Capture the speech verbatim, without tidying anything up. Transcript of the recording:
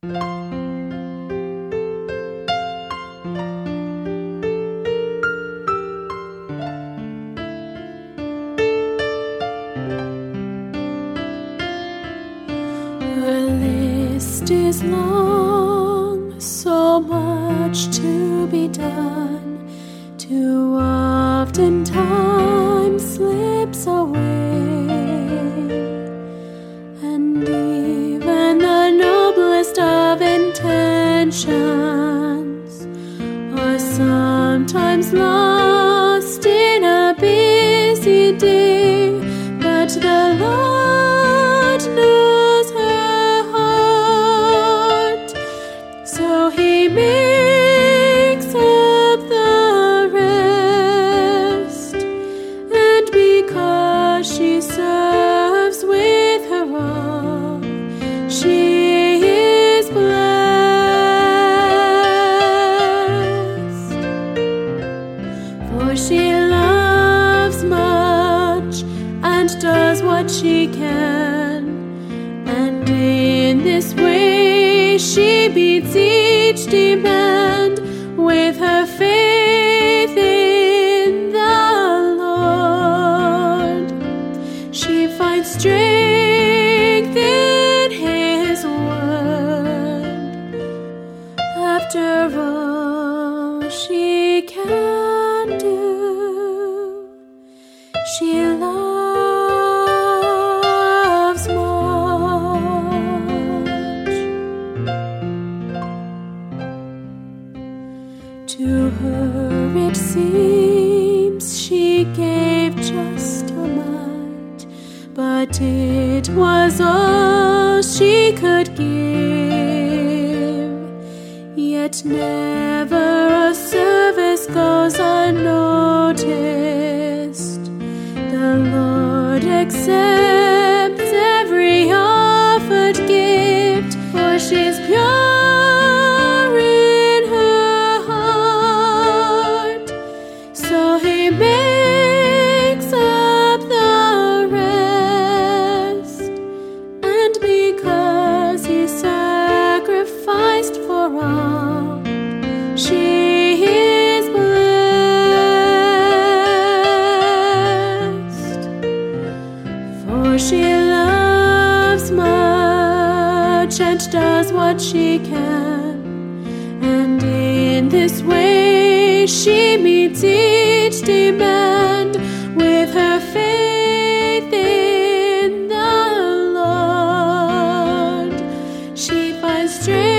The list is long, so much to be done, too often time slips away, and even the noblest of intentions are sometimes lost in a busy day. But the Lord knows her heart, so He makes up the rest. And because she serves with her all, she is blessed. For she loves much and does what she can, and in this way she meets each demand with her faith in the Lord. She finds strength in His word. After all she can do, she loves much. To her it seems she gave just a mite, but it was all she could give. Yet never a service goes unnoticed. The Lord accepts every offered gift, for she's pure in her heart. So He makes up the rest, and because He sacrificed for all, she is blessed. For she loves much and does what she can, and in this way she meets each demand with her faith in the Lord. She finds strength